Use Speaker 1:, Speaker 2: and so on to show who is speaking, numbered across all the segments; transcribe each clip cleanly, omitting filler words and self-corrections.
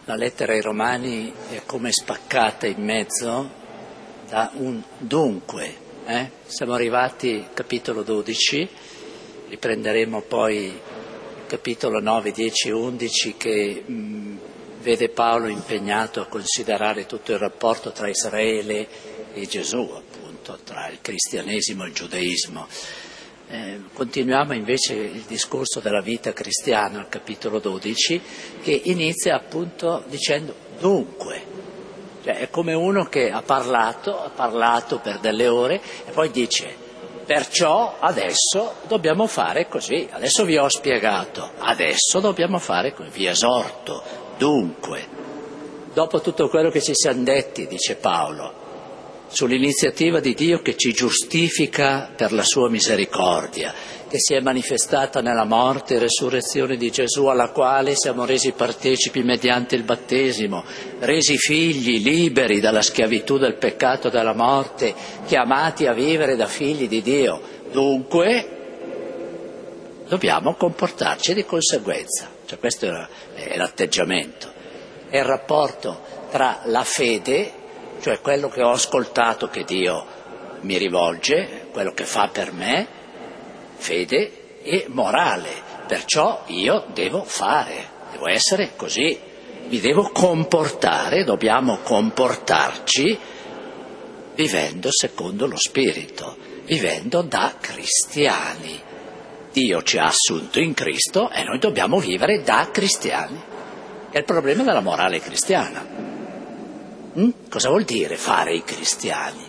Speaker 1: La lettera ai Romani è come spaccata in mezzo da un dunque. Siamo arrivati al capitolo 12, riprenderemo poi il capitolo 9, 10 e 11 che vede Paolo impegnato a considerare tutto il rapporto tra Israele e Gesù, appunto, tra il cristianesimo e il giudaismo. Continuiamo invece il discorso della vita cristiana al capitolo 12 che inizia appunto dicendo dunque, cioè è come uno che ha parlato per delle ore e poi dice perciò adesso dobbiamo fare così, adesso vi ho spiegato, adesso dobbiamo fare così, vi esorto, dunque, dopo tutto quello che ci siamo detti, dice Paolo, sull'iniziativa di Dio che ci giustifica per la sua misericordia, che si è manifestata nella morte e resurrezione di Gesù, alla quale siamo resi partecipi mediante il battesimo, resi figli liberi dalla schiavitù del peccato e della morte, chiamati a vivere da figli di Dio. Dunque dobbiamo comportarci di conseguenza. Cioè, questo è l'atteggiamento, è il rapporto tra la fede, cioè quello che ho ascoltato che Dio mi rivolge, quello che fa per me, fede, e morale, perciò io devo fare, devo essere così, mi devo comportare, dobbiamo comportarci vivendo secondo lo Spirito, vivendo da cristiani. Dio ci ha assunto in Cristo e noi dobbiamo vivere da cristiani. È il problema della morale cristiana. Cosa vuol dire fare i cristiani?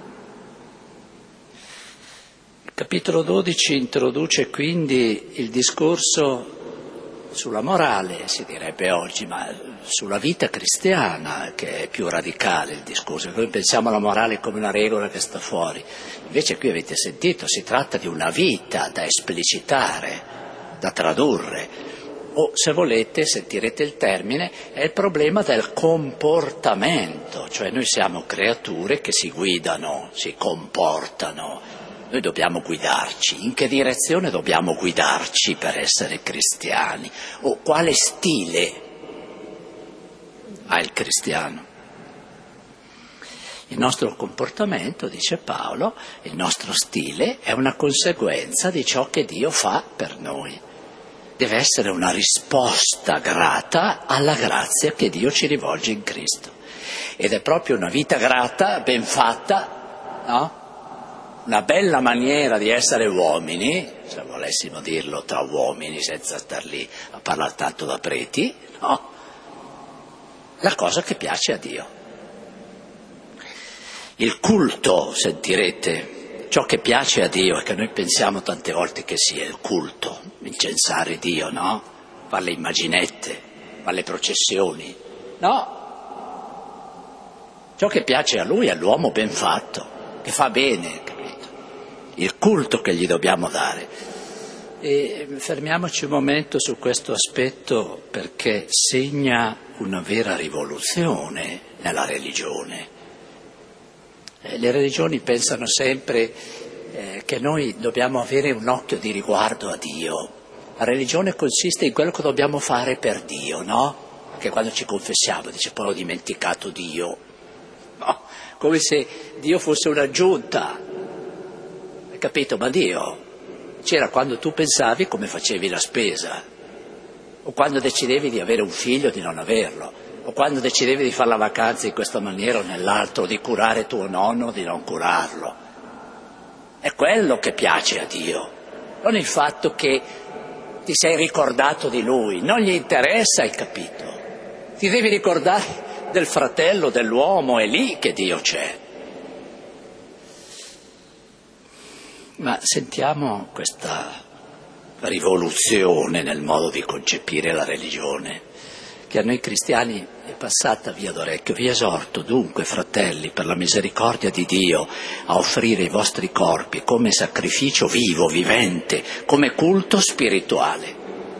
Speaker 1: Il capitolo 12 introduce quindi il discorso sulla morale, si direbbe oggi, ma sulla vita cristiana, che è più radicale il discorso. Noi pensiamo alla morale come una regola che sta fuori. Invece qui avete sentito, si tratta di una vita da esplicitare, da tradurre. O, se volete, sentirete il termine, è il problema del comportamento, cioè noi siamo creature che si guidano, si comportano, noi dobbiamo guidarci. In che direzione dobbiamo guidarci per essere cristiani? O quale stile ha il cristiano? Il nostro comportamento, dice Paolo, il nostro stile è una conseguenza di ciò che Dio fa per noi. Deve essere una risposta grata alla grazia che Dio ci rivolge in Cristo. Ed è proprio una vita grata, ben fatta, no? Una bella maniera di essere uomini, se volessimo dirlo tra uomini senza star lì a parlare tanto da preti, no? La cosa che piace a Dio. Il culto, sentirete, ciò che piace a Dio e che noi pensiamo tante volte che sia il culto, incensare Dio, no? Fare le immaginette, fare le processioni, no? Ciò che piace a Lui è l'uomo ben fatto, che fa bene, capito? Il culto che gli dobbiamo dare. E fermiamoci un momento su questo aspetto perché segna una vera rivoluzione nella religione. Le religioni pensano sempre che noi dobbiamo avere un occhio di riguardo a Dio. La religione consiste in quello che dobbiamo fare per Dio, no? Perché quando ci confessiamo dice poi ho dimenticato Dio. No? Come se Dio fosse un'aggiunta. Hai capito? Ma Dio c'era quando tu pensavi come facevi la spesa, o quando decidevi di avere un figlio o di non averlo, o quando decidevi di fare la vacanza in questa maniera o nell'altro, di curare tuo nonno o di non curarlo. È quello che piace a Dio, non il fatto che ti sei ricordato di Lui, non gli interessa, hai capito? Ti devi ricordare del fratello, dell'uomo, è lì che Dio c'è. Ma sentiamo questa rivoluzione nel modo di concepire la religione, che a noi cristiani è passata via d'orecchio. Vi esorto dunque, fratelli, per la misericordia di Dio, a offrire i vostri corpi come sacrificio vivo, vivente, come culto spirituale.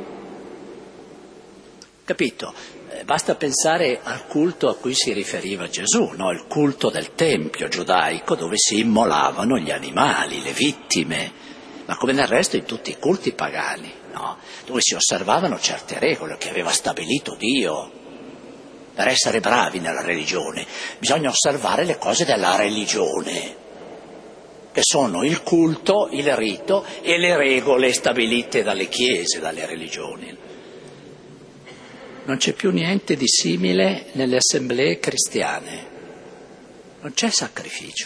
Speaker 1: Capito? Basta pensare al culto a cui si riferiva Gesù, no? Il culto del tempio giudaico dove si immolavano gli animali, le vittime, ma come nel resto in tutti i culti pagani, no? Dove si osservavano certe regole che aveva stabilito Dio. per essere bravi nella religione. Bisogna osservare le cose della religione, che sono il culto, il rito e le regole stabilite dalle chiese, dalle religioni. Non c'è più niente di simile nelle assemblee cristiane, non c'è sacrificio.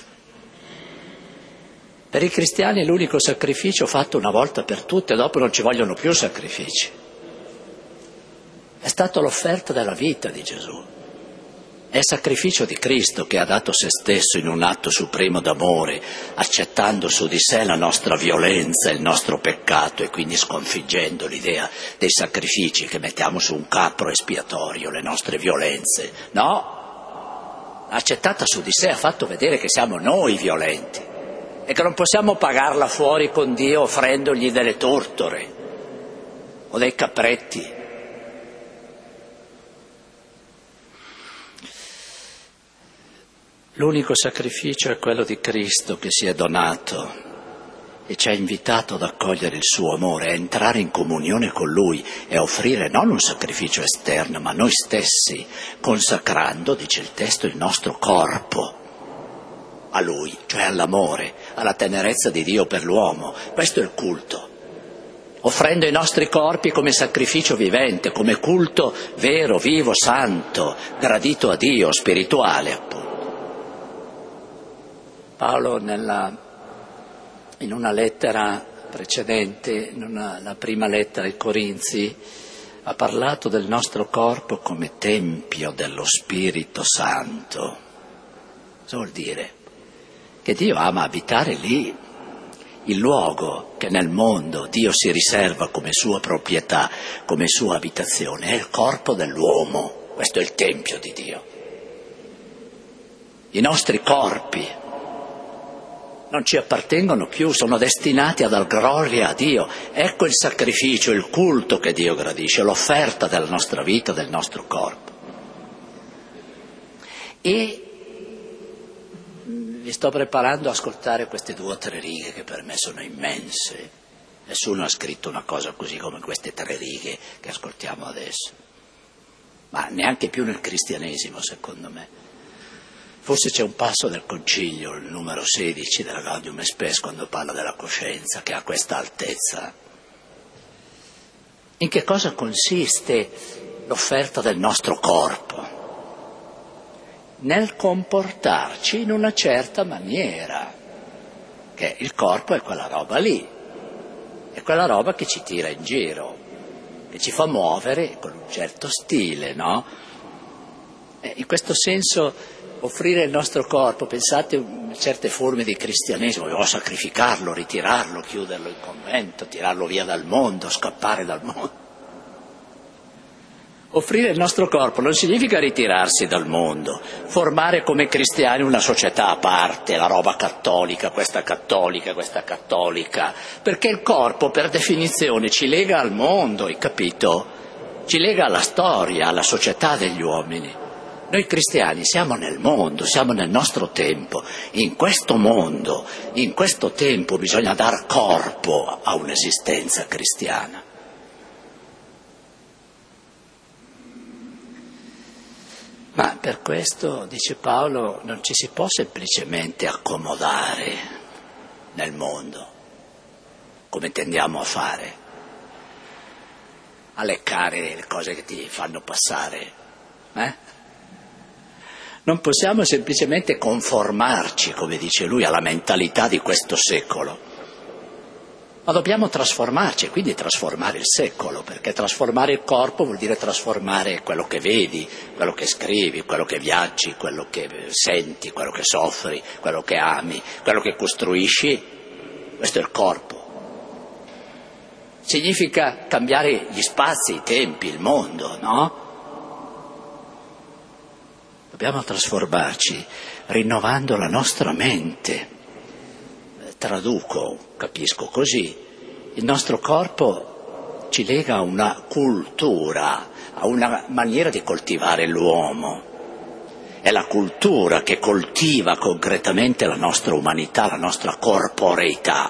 Speaker 1: Per i cristiani è l'unico sacrificio fatto una volta per tutte, dopo non ci vogliono più sacrifici. È stata l'offerta della vita di Gesù. È il sacrificio di Cristo che ha dato se stesso in un atto supremo d'amore, accettando su di sé la nostra violenza, il nostro peccato e quindi sconfiggendo l'idea dei sacrifici che mettiamo su un capro espiatorio, le nostre violenze. No, l'ha accettata su di sé, ha fatto vedere che siamo noi violenti e che non possiamo pagarla fuori con Dio offrendogli delle torture o dei capretti. L'unico sacrificio è quello di Cristo che si è donato e ci ha invitato ad accogliere il suo amore, a entrare in comunione con Lui e a offrire non un sacrificio esterno, ma noi stessi, consacrando, dice il testo, il nostro corpo a Lui, cioè all'amore, alla tenerezza di Dio per l'uomo. Questo è il culto. Offrendo i nostri corpi come sacrificio vivente, come culto vero, vivo, santo, gradito a Dio, spirituale appunto. Paolo in una lettera precedente, la prima lettera ai Corinzi, ha parlato del nostro corpo come tempio dello Spirito Santo. Cosa vuol dire? Che Dio ama abitare lì, il luogo che nel mondo Dio si riserva come sua proprietà, come sua abitazione, è il corpo dell'uomo. Questo è il tempio di Dio. I nostri corpi non ci appartengono più, sono destinati a dar gloria a Dio. Ecco il sacrificio, il culto che Dio gradisce, l'offerta della nostra vita, del nostro corpo. E vi sto preparando a ascoltare queste 2 o 3 righe che per me sono immense. Nessuno ha scritto una cosa così come queste 3 righe che ascoltiamo adesso, ma neanche più nel cristianesimo, secondo me. Forse c'è un passo del Concilio, il numero 16 della Gaudium et Spes, quando parla della coscienza, che ha questa altezza. In che cosa consiste l'offerta del nostro corpo? Nel comportarci in una certa maniera, che il corpo è quella roba lì, è quella roba che ci tira in giro, che ci fa muovere con un certo stile, no? In questo senso offrire il nostro corpo, pensate a certe forme di cristianesimo, dobbiamo sacrificarlo, ritirarlo, chiuderlo in convento, tirarlo via dal mondo, scappare dal mondo. Offrire il nostro corpo non significa ritirarsi dal mondo, formare come cristiani una società a parte, la roba cattolica, questa cattolica, perché il corpo per definizione ci lega al mondo, hai capito? Ci lega alla storia, alla società degli uomini. Noi cristiani siamo nel mondo, siamo nel nostro tempo. In questo mondo, in questo tempo bisogna dar corpo a un'esistenza cristiana. Ma per questo, dice Paolo, non ci si può semplicemente accomodare nel mondo, come tendiamo a fare, a leccare le cose che ti fanno passare, Non possiamo semplicemente conformarci, come dice lui, alla mentalità di questo secolo, ma dobbiamo trasformarci e quindi trasformare il secolo, perché trasformare il corpo vuol dire trasformare quello che vedi, quello che scrivi, quello che viaggi, quello che senti, quello che soffri, quello che ami, quello che costruisci. Questo è il corpo. Significa cambiare gli spazi, i tempi, il mondo, no? Dobbiamo trasformarci rinnovando la nostra mente. Traduco, capisco così. Il nostro corpo ci lega a una cultura, a una maniera di coltivare l'uomo. È la cultura che coltiva concretamente la nostra umanità, la nostra corporeità.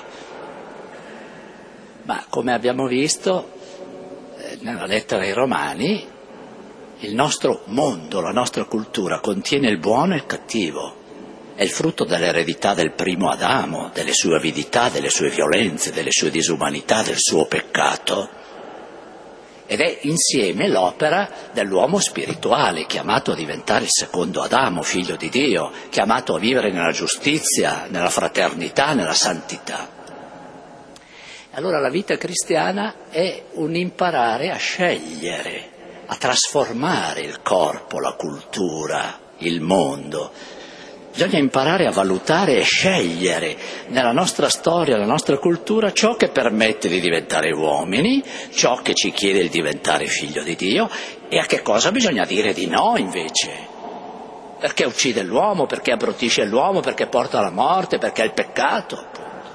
Speaker 1: Ma come abbiamo visto nella lettera ai Romani, Il nostro mondo, la nostra cultura contiene il buono e il cattivo. È il frutto dell'eredità del primo Adamo, delle sue avidità, delle sue violenze, delle sue disumanità, del suo peccato. Ed è insieme l'opera dell'uomo spirituale, chiamato a diventare il secondo Adamo, figlio di Dio, chiamato a vivere nella giustizia, nella fraternità, nella santità. Allora la vita cristiana è un imparare a scegliere, a trasformare il corpo, la cultura, il mondo. Bisogna imparare a valutare e scegliere nella nostra storia, nella nostra cultura, ciò che permette di diventare uomini, ciò che ci chiede di diventare figlio di Dio e a che cosa bisogna dire di no invece. Perché uccide l'uomo, perché abbruttisce l'uomo, perché porta alla morte, perché è il peccato.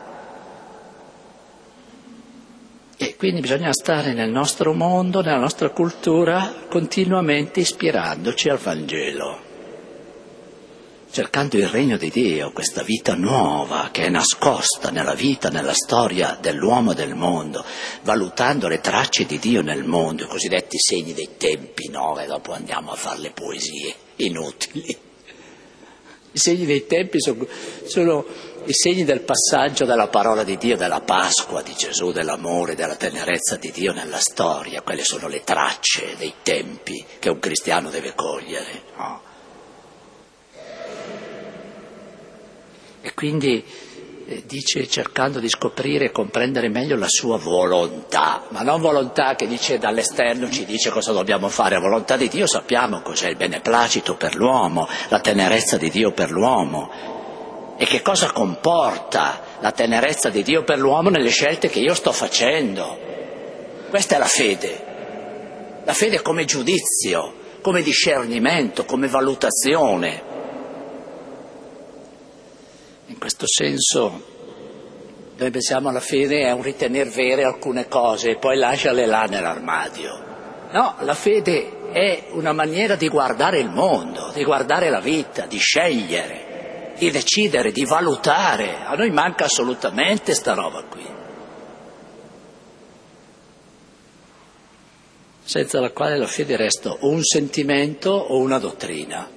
Speaker 1: E quindi bisogna stare nel nostro mondo, nella nostra cultura, continuamente ispirandoci al Vangelo, cercando il regno di Dio, questa vita nuova che è nascosta nella vita, nella storia dell'uomo e del mondo, valutando le tracce di Dio nel mondo, i cosiddetti segni dei tempi, no? E dopo andiamo a fare le poesie inutili. I segni dei tempi sono i segni del passaggio della parola di Dio, della Pasqua di Gesù, dell'amore, della tenerezza di Dio nella storia. Quelle sono le tracce dei tempi che un cristiano deve cogliere, no? E quindi dice cercando di scoprire e comprendere meglio la sua volontà, ma non volontà che dice dall'esterno ci dice cosa dobbiamo fare, la volontà di Dio sappiamo cos'è, il beneplacito per l'uomo, la tenerezza di Dio per l'uomo. E che cosa comporta la tenerezza di Dio per l'uomo nelle scelte che io sto facendo? Questa è la fede come giudizio, come discernimento, come valutazione. In questo senso noi pensiamo alla fede è un ritener vere alcune cose e poi lasciarle là nell'armadio. No, la fede è una maniera di guardare il mondo, di guardare la vita, di scegliere, di decidere, di valutare. A noi manca assolutamente sta roba qui, senza la quale la fede resta o un sentimento o una dottrina.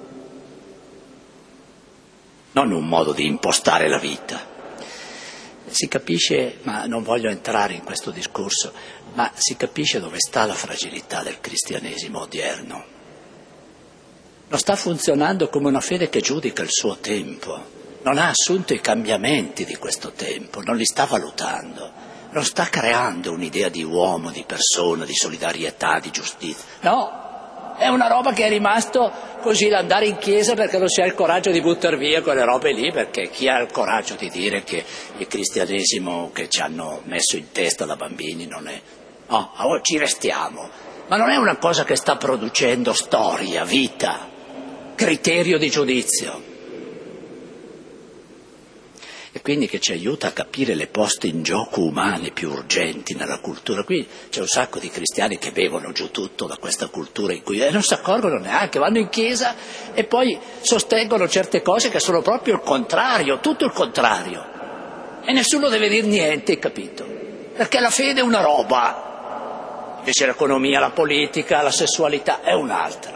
Speaker 1: Non un modo di impostare la vita. Si capisce, ma non voglio entrare in questo discorso, ma si capisce dove sta la fragilità del cristianesimo odierno. Non sta funzionando come una fede che giudica il suo tempo, non ha assunto i cambiamenti di questo tempo, non li sta valutando, non sta creando un'idea di uomo, di persona, di solidarietà, di giustizia. No! È una roba che è rimasto così l'andare in chiesa perché non si ha il coraggio di buttare via quelle robe lì, perché chi ha il coraggio di dire che il cristianesimo che ci hanno messo in testa da bambini non è... No, ci restiamo. Ma non è una cosa che sta producendo storia, vita, criterio di giudizio. E quindi che ci aiuta a capire le poste in gioco umane più urgenti nella cultura. Qui c'è un sacco di cristiani che bevono giù tutto da questa cultura in cui non si accorgono neanche, vanno in chiesa e poi sostengono certe cose che sono proprio il contrario, tutto il contrario. E nessuno deve dire niente, capito? Perché la fede è una roba, invece l'economia, la politica, la sessualità è un'altra.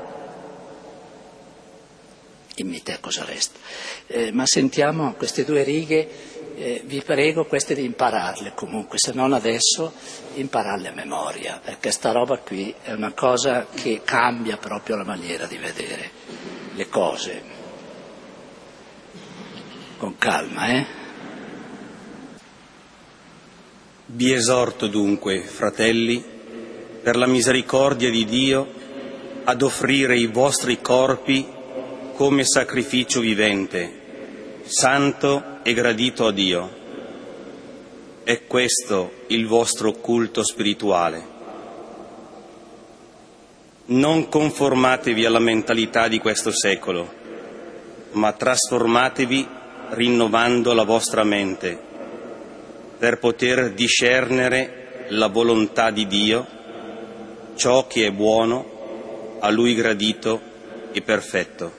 Speaker 1: Dimmi te cosa resta. Ma sentiamo queste due righe, vi prego queste di impararle comunque, se non adesso impararle a memoria, perché sta roba qui è una cosa che cambia proprio la maniera di vedere le cose. Con calma,
Speaker 2: Vi esorto dunque, fratelli, per la misericordia di Dio, ad offrire i vostri corpi come sacrificio vivente, santo e gradito a Dio. È questo il vostro culto spirituale. Non conformatevi alla mentalità di questo secolo, ma trasformatevi rinnovando la vostra mente, per poter discernere la volontà di Dio, ciò che è buono, a Lui gradito e perfetto.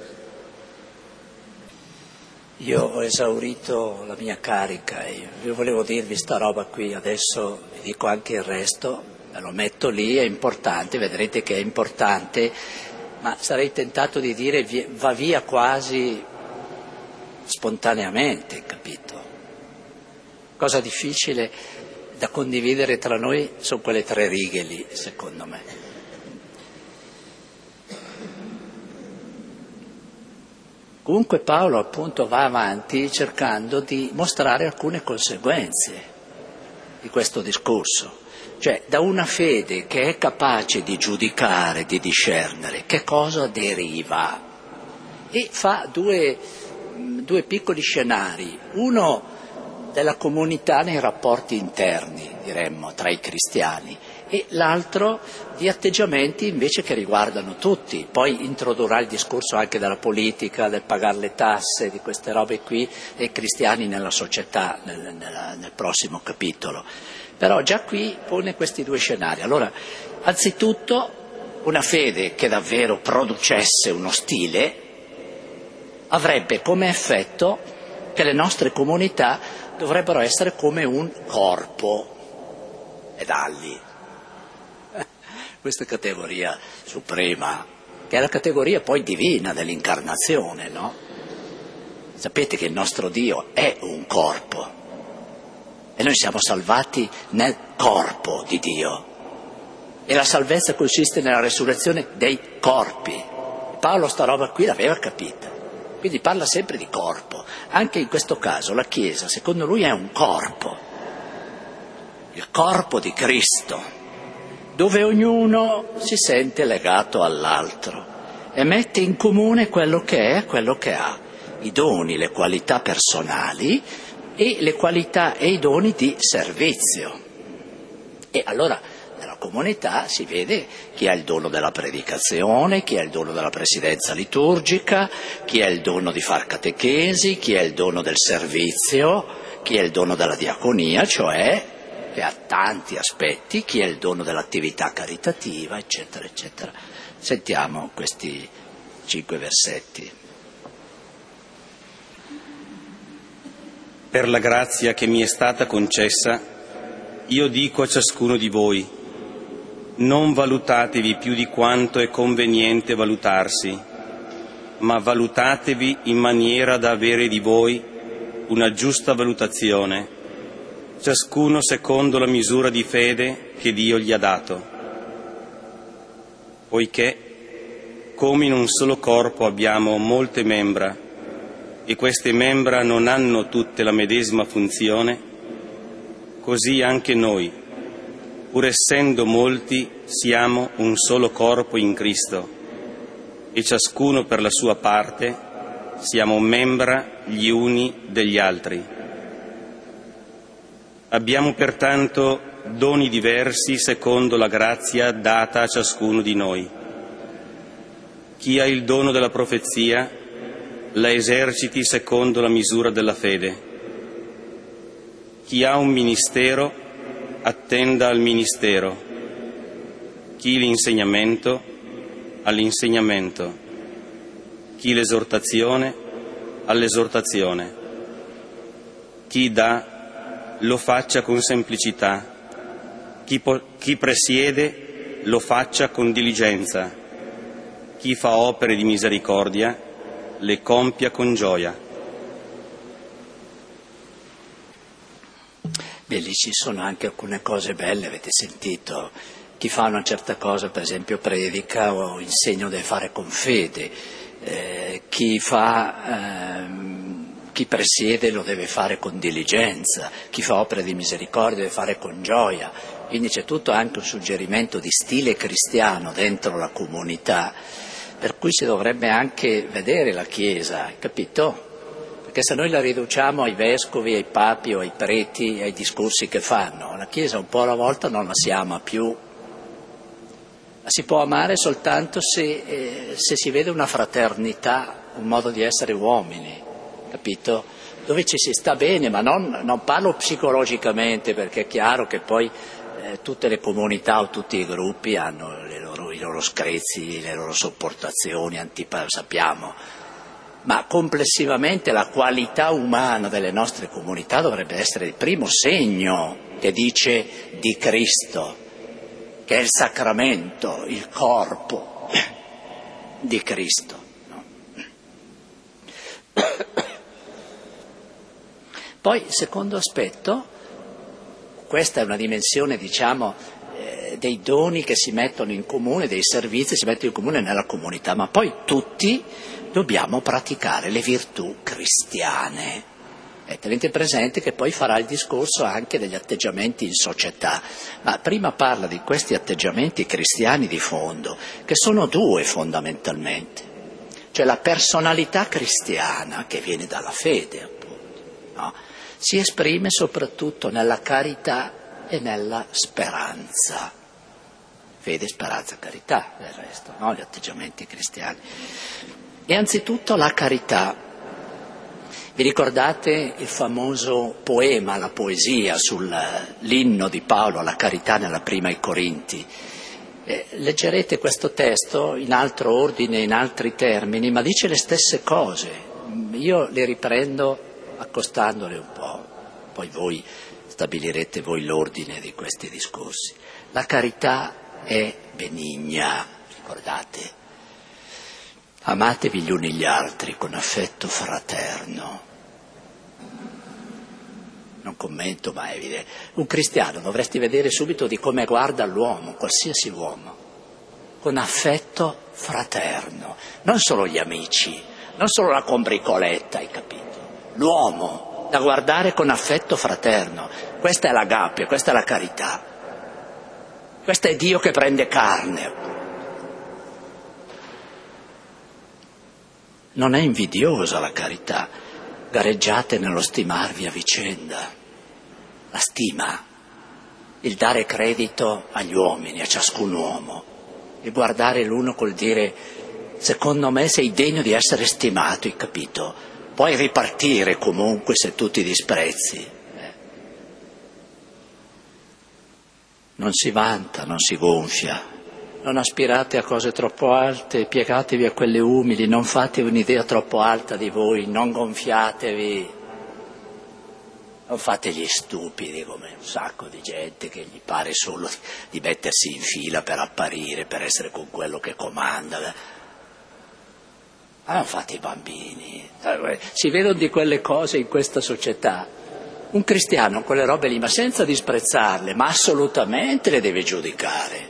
Speaker 1: Io ho esaurito la mia carica e io volevo dirvi sta roba qui, adesso vi dico anche il resto, lo metto lì, è importante, vedrete che è importante, ma sarei tentato di dire va via quasi spontaneamente, capito? Cosa difficile da condividere tra noi sono quelle 3 righe lì, secondo me. Comunque Paolo appunto va avanti cercando di mostrare alcune conseguenze di questo discorso. Cioè, da una fede che è capace di giudicare, di discernere, che cosa deriva? E fa due piccoli scenari. Uno della comunità nei rapporti interni, diremmo, tra i cristiani, e l'altro di atteggiamenti invece che riguardano tutti. Poi introdurrà il discorso anche della politica, del pagare le tasse, di queste robe qui, dei cristiani nella società, nel prossimo capitolo. Però già qui pone questi 2 scenari. Allora, anzitutto, una fede che davvero producesse uno stile avrebbe come effetto che le nostre comunità dovrebbero essere come un corpo. E dalli. Questa categoria suprema, che è la categoria poi divina dell'incarnazione, no? Sapete che il nostro Dio è un corpo e noi siamo salvati nel corpo di Dio e la salvezza consiste nella resurrezione dei corpi. Paolo sta roba qui l'aveva capita, quindi parla sempre di corpo. Anche in questo caso la Chiesa, secondo lui, è un corpo, il corpo di Cristo, dove ognuno si sente legato all'altro e mette in comune quello che è, quello che ha, i doni, le qualità personali e le qualità e i doni di servizio. E allora nella comunità si vede chi ha il dono della predicazione, chi ha il dono della presidenza liturgica, chi ha il dono di far catechesi, chi ha il dono del servizio, chi ha il dono della diaconia, cioè che ha tanti aspetti, chi ha il dono dell'attività caritativa, eccetera, eccetera. Sentiamo questi 5 versetti.
Speaker 2: Per la grazia che mi è stata concessa, io dico a ciascuno di voi, non valutatevi più di quanto è conveniente valutarsi, ma valutatevi in maniera da avere di voi una giusta valutazione, ciascuno secondo la misura di fede che Dio gli ha dato. Poiché, come in un solo corpo abbiamo molte membra, e queste membra non hanno tutte la medesima funzione, così anche noi, pur essendo molti, siamo un solo corpo in Cristo, e ciascuno per la sua parte siamo membra gli uni degli altri. Abbiamo pertanto doni diversi secondo la grazia data a ciascuno di noi. Chi ha il dono della profezia la eserciti secondo la misura della fede. Chi ha un ministero attenda al ministero. Chi l'insegnamento all'insegnamento. Chi l'esortazione all'esortazione. Chi dà lo faccia con semplicità, chi presiede lo faccia con diligenza, chi fa opere di misericordia le compia con gioia.
Speaker 1: Beh, lì ci sono anche alcune cose belle, avete sentito, chi fa una certa cosa, per esempio predica o insegna deve fare con fede, chi presiede lo deve fare con diligenza, chi fa opere di misericordia deve fare con gioia. Quindi c'è tutto anche un suggerimento di stile cristiano dentro la comunità, per cui si dovrebbe anche vedere la Chiesa, capito? Perché se noi la riduciamo ai vescovi, ai papi o ai preti, ai discorsi che fanno, la Chiesa un po' alla volta non la si ama più. La si può amare soltanto se si vede una fraternità, un modo di essere uomini. Capito? Dove ci si sta bene, ma non parlo psicologicamente, perché è chiaro che poi tutte le comunità o tutti i gruppi hanno i loro screzi, le loro sopportazioni, sappiamo, ma complessivamente la qualità umana delle nostre comunità dovrebbe essere il primo segno che dice di Cristo. che è il sacramento, il corpo di Cristo. No? Poi, secondo aspetto, questa è una dimensione, dei doni che si mettono in comune, dei servizi che si mettono in comune nella comunità, ma poi tutti dobbiamo praticare le virtù cristiane. Tenete presente che poi farà il discorso anche degli atteggiamenti in società, ma prima parla di questi atteggiamenti cristiani di fondo, che sono due fondamentalmente, cioè la personalità cristiana che viene dalla fede, appunto, no? Si esprime soprattutto nella carità e nella speranza. Fede, speranza, carità, del resto, no? Gli atteggiamenti cristiani. E anzitutto la carità. Vi ricordate il famoso poema, la poesia sull'inno di Paolo alla carità nella prima ai Corinti? Leggerete questo testo in altro ordine, in altri termini, ma dice le stesse cose. Io le riprendo accostandole un po', poi voi stabilirete voi l'ordine di questi discorsi. La carità è benigna, ricordate? Amatevi gli uni gli altri con affetto fraterno. Non commento, ma è evidente. Un cristiano dovresti vedere subito di come guarda l'uomo, qualsiasi uomo, con affetto fraterno. Non solo gli amici, non solo la combricoletta, hai capito? L'uomo da guardare con affetto fraterno. Questa è l'agapia, questa è la carità. Questo è Dio che prende carne. Non è invidiosa la carità, gareggiate nello stimarvi a vicenda. La stima, il dare credito agli uomini, a ciascun uomo, il guardare l'uno col dire secondo me sei degno di essere stimato, hai capito? Puoi ripartire comunque se tu ti disprezzi. Non si vanta, non si gonfia. Non aspirate a cose troppo alte, piegatevi a quelle umili, non fate un'idea troppo alta di voi, non gonfiatevi, non fate gli stupidi come un sacco di gente che gli pare solo di mettersi in fila per apparire, per essere con quello che comanda. Ma non fate i bambini. Si vedono di quelle cose in questa società. Un cristiano quelle robe lì, ma senza disprezzarle, ma assolutamente le deve giudicare.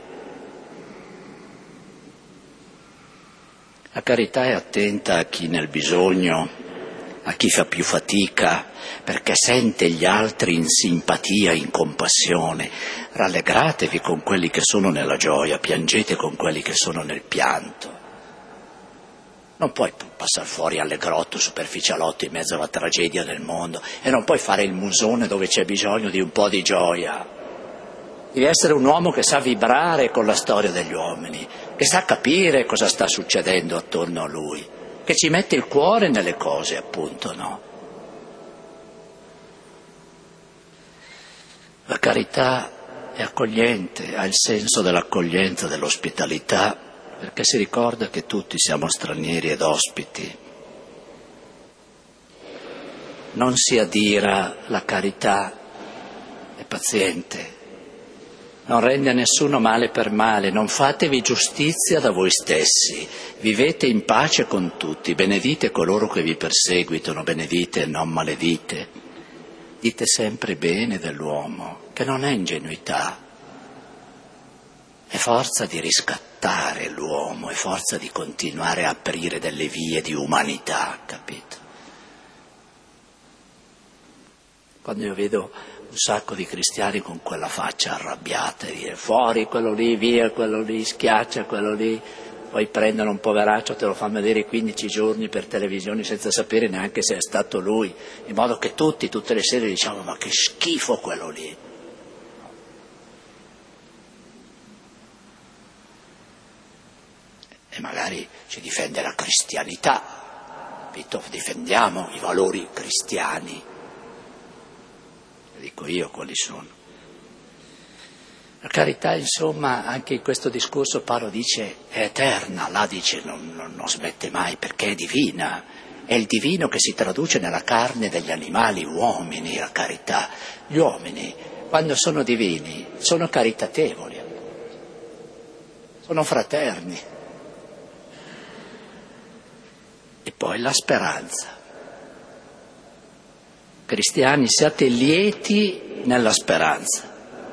Speaker 1: La carità è attenta a chi nel bisogno, a chi fa più fatica, perché sente gli altri in simpatia, in compassione. Rallegratevi con quelli che sono nella gioia, piangete con quelli che sono nel pianto. Non puoi passare fuori allegrotto, superficialotto in mezzo alla tragedia del mondo e non puoi fare il musone dove c'è bisogno di un po' di gioia. Devi essere un uomo che sa vibrare con la storia degli uomini, che sa capire cosa sta succedendo attorno a lui, che ci mette il cuore nelle cose, appunto, no? La carità è accogliente, ha il senso dell'accoglienza, dell'ospitalità, perché si ricorda che tutti siamo stranieri ed ospiti. Non si adira, la carità è paziente, non rende a nessuno male per male, non fatevi giustizia da voi stessi, vivete in pace con tutti, benedite coloro che vi perseguitano, benedite e non maledite, dite sempre bene dell'uomo, che non è ingenuità, è forza di riscattare l'uomo, è forza di continuare a aprire delle vie di umanità, capito? Quando io vedo un sacco di cristiani con quella faccia arrabbiata, dire fuori quello lì, via quello lì, schiaccia quello lì, poi prendono un poveraccio, te lo fanno vedere 15 giorni per televisione senza sapere neanche se è stato lui, in modo che tutti, tutte le sere diciamo ma che schifo quello lì. E magari ci difende la cristianità, capito? Difendiamo i valori cristiani. Dico io quali sono. La carità, insomma, anche in questo discorso Paolo dice è eterna, là dice non smette mai perché è divina. È il divino che si traduce nella carne degli animali uomini, la carità. Gli uomini, quando sono divini, sono caritatevoli. sono fraterni. E poi la speranza. Cristiani, siate lieti nella speranza.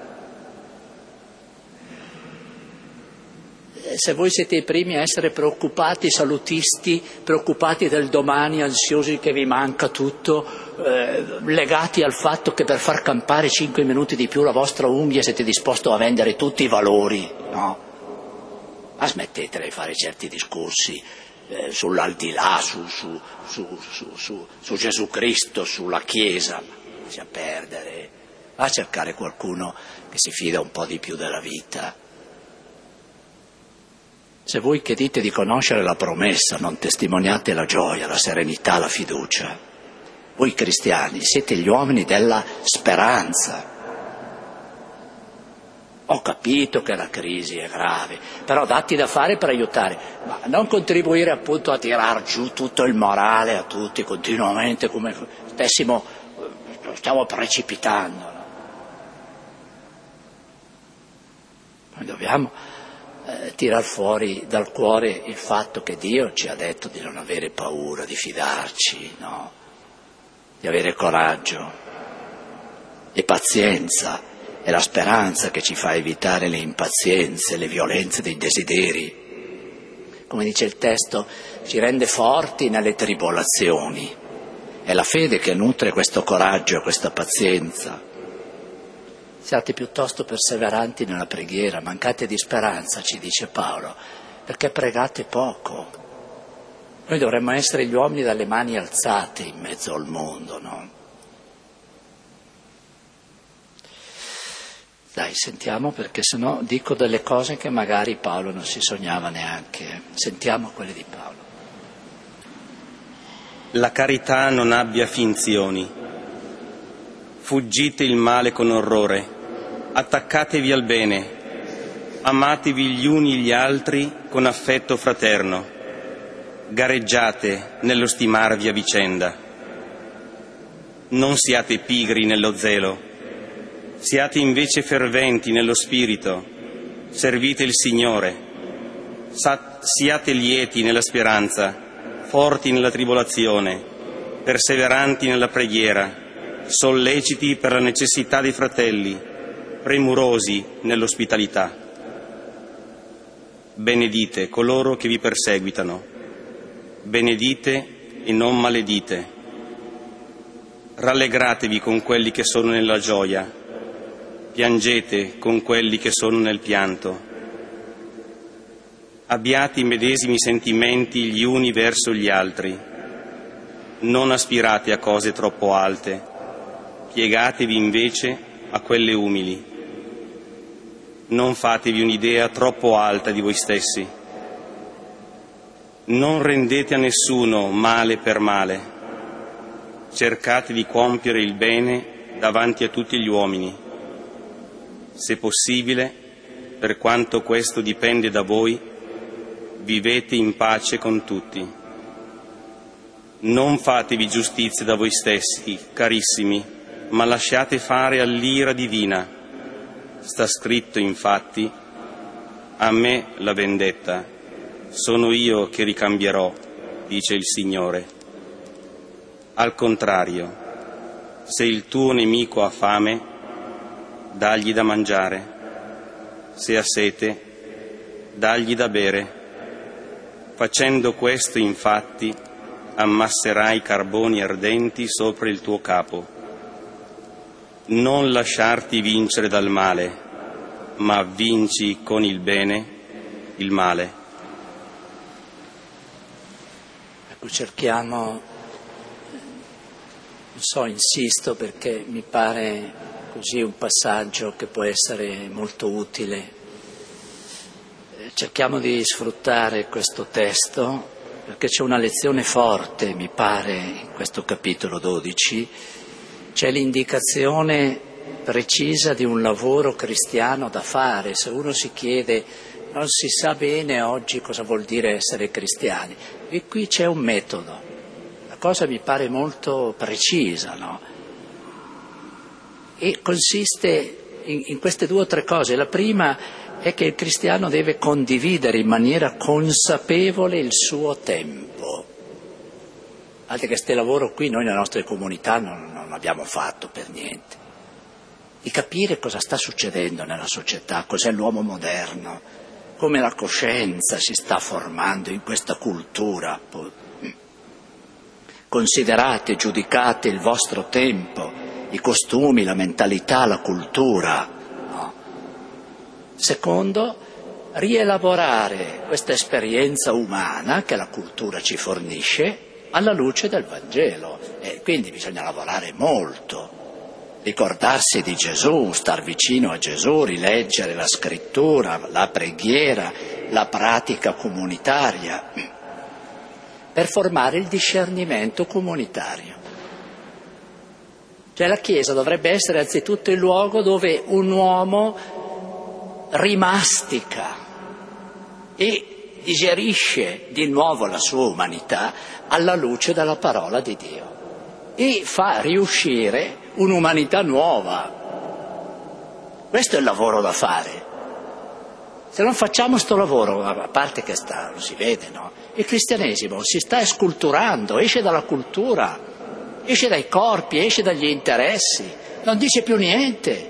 Speaker 1: Se voi siete i primi a essere preoccupati, salutisti, preoccupati del domani, ansiosi che vi manca tutto, legati al fatto che per far campare 5 minuti di più la vostra unghia siete disposti a vendere tutti i valori, no? Ma smettetela di fare certi discorsi sull'aldilà, su Gesù Cristo, sulla Chiesa, lascia perdere, va a cercare qualcuno che si fida un po' di più della vita. Se voi che dite di conoscere la promessa non testimoniate la gioia, la serenità, la fiducia, voi cristiani siete gli uomini della speranza. Ho capito che la crisi è grave, però datti da fare per aiutare, ma non contribuire appunto a tirar giù tutto il morale a tutti continuamente come stiamo precipitando. No? Noi dobbiamo tirar fuori dal cuore il fatto che Dio ci ha detto di non avere paura, di fidarci, no? Di avere coraggio e pazienza. È la speranza che ci fa evitare le impazienze, le violenze dei desideri. Come dice il testo, ci rende forti nelle tribolazioni. È la fede che nutre questo coraggio e questa pazienza. Siate piuttosto perseveranti nella preghiera, mancate di speranza, ci dice Paolo, perché pregate poco. Noi dovremmo essere gli uomini dalle mani alzate in mezzo al mondo, no? Dai, sentiamo, perché sennò dico delle cose che magari Paolo non si sognava neanche. Sentiamo quelle di Paolo.
Speaker 2: La carità non abbia finzioni. Fuggite il male con orrore. Attaccatevi al bene. Amatevi gli uni gli altri con affetto fraterno. Gareggiate nello stimarvi a vicenda. Non siate pigri nello zelo. Siate invece ferventi nello spirito, servite il Signore, siate lieti nella speranza, forti nella tribolazione, perseveranti nella preghiera, solleciti per la necessità dei fratelli, premurosi nell'ospitalità. Benedite coloro che vi perseguitano, benedite e non maledite. Rallegratevi con quelli che sono nella gioia, piangete con quelli che sono nel pianto. Abbiate i medesimi sentimenti gli uni verso gli altri. Non aspirate a cose troppo alte, piegatevi invece a quelle umili. Non fatevi un'idea troppo alta di voi stessi. Non rendete a nessuno male per male. Cercate di compiere il bene davanti a tutti gli uomini. Se possibile, per quanto questo dipende da voi, vivete in pace con tutti. Non fatevi giustizia da voi stessi, carissimi, ma lasciate fare all'ira divina. Sta scritto infatti: a me la vendetta, sono io che ricambierò, dice il Signore. Al contrario, se il tuo nemico ha fame, dagli da mangiare, se ha sete, dagli da bere. Facendo questo, infatti, ammasserai carboni ardenti sopra il tuo capo. Non lasciarti vincere dal male, ma vinci con il bene il male.
Speaker 1: Ecco, cerchiamo, insisto perché mi pare così un passaggio che può essere molto utile. Cerchiamo di sfruttare questo testo perché c'è una lezione forte, mi pare, in questo capitolo 12. C'è l'indicazione precisa di un lavoro cristiano da fare. Se uno si chiede, non si sa bene oggi cosa vuol dire essere cristiani, e qui c'è un metodo. La cosa mi pare molto precisa, no? E consiste in queste 2 o 3 cose. La prima è che il cristiano deve condividere in maniera consapevole il suo tempo. Altro che ste lavoro qui noi nelle nostre comunità non abbiamo fatto per niente. Di capire cosa sta succedendo nella società, cos'è l'uomo moderno, come la coscienza si sta formando in questa cultura. Considerate, giudicate il vostro tempo, i costumi, la mentalità, la cultura. No. Secondo, rielaborare questa esperienza umana che la cultura ci fornisce alla luce del Vangelo. E quindi bisogna lavorare molto. Ricordarsi di Gesù, star vicino a Gesù, rileggere la scrittura, la preghiera, la pratica comunitaria, per formare il discernimento comunitario. Cioè la Chiesa dovrebbe essere anzitutto il luogo dove un uomo rimastica e digerisce di nuovo la sua umanità alla luce della parola di Dio e fa riuscire un'umanità nuova. Questo è il lavoro da fare. Se non facciamo sto lavoro, a parte che lo si vede, no? Il cristianesimo si sta esculturando, esce dalla cultura, esce dai corpi, esce dagli interessi, non dice più niente.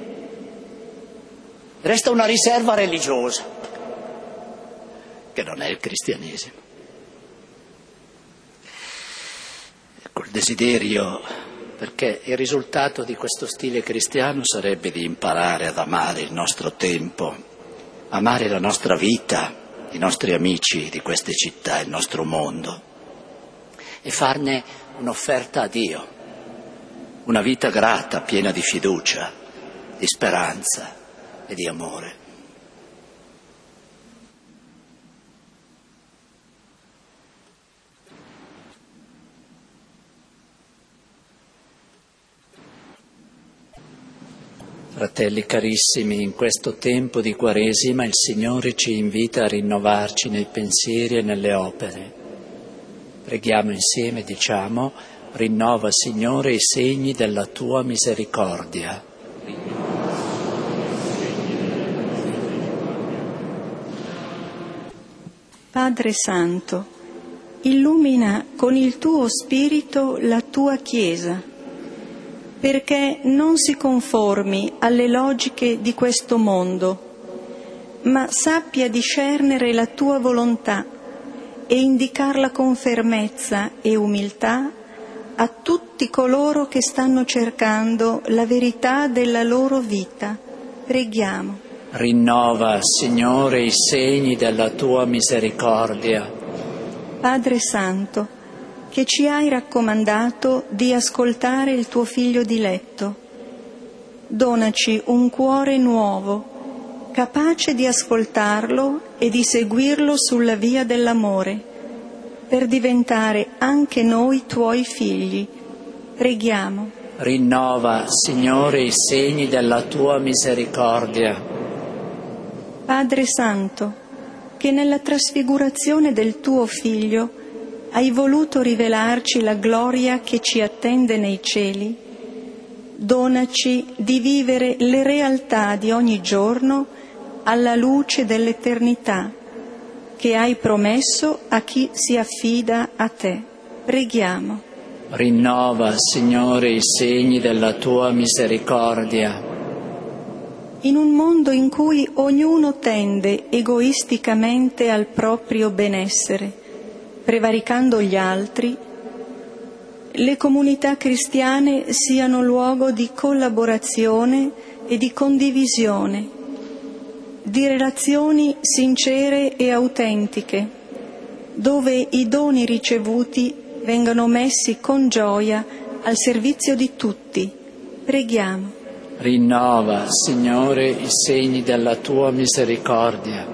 Speaker 1: Resta una riserva religiosa, che non è il cristianesimo. Ecco, il desiderio, perché il risultato di questo stile cristiano sarebbe di imparare ad amare il nostro tempo, amare la nostra vita, i nostri amici di queste città, il nostro mondo, e farne un'offerta a Dio, una vita grata, piena di fiducia, di speranza e di amore. Fratelli carissimi, in questo tempo di Quaresima il Signore ci invita a rinnovarci nei pensieri e nelle opere. Preghiamo insieme, diciamo: rinnova, Signore, i segni della tua misericordia.
Speaker 3: Padre Santo, illumina con il tuo Spirito la tua Chiesa, perché non si conformi alle logiche di questo mondo, ma sappia discernere la tua volontà e indicarla con fermezza e umiltà a tutti coloro che stanno cercando la verità della loro vita. Preghiamo.
Speaker 1: Rinnova, Signore, i segni della tua misericordia.
Speaker 3: Padre Santo, che ci hai raccomandato di ascoltare il tuo Figlio diletto, donaci un cuore nuovo, capace di ascoltarlo e di seguirlo sulla via dell'amore, per diventare anche noi tuoi figli. Preghiamo.
Speaker 1: Rinnova, Signore, i segni della tua misericordia.
Speaker 3: Padre Santo, che nella trasfigurazione del tuo Figlio hai voluto rivelarci la gloria che ci attende nei cieli, donaci di vivere le realtà di ogni giorno alla luce dell'eternità che hai promesso a chi si affida a te. Preghiamo.
Speaker 1: Rinnova, Signore, i segni della tua misericordia.
Speaker 3: In un mondo in cui ognuno tende egoisticamente al proprio benessere, prevaricando gli altri, le comunità cristiane siano luogo di collaborazione e di condivisione, di relazioni sincere e autentiche, dove i doni ricevuti vengano messi con gioia al servizio di tutti. Preghiamo.
Speaker 1: Rinnova, Signore, i segni della tua misericordia.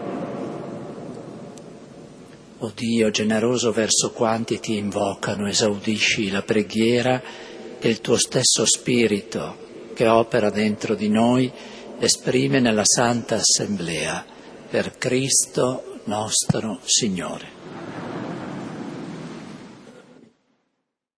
Speaker 1: O Dio generoso verso quanti ti invocano, esaudisci la preghiera che il tuo stesso Spirito, che opera dentro di noi, esprime nella Santa Assemblea, per Cristo nostro Signore.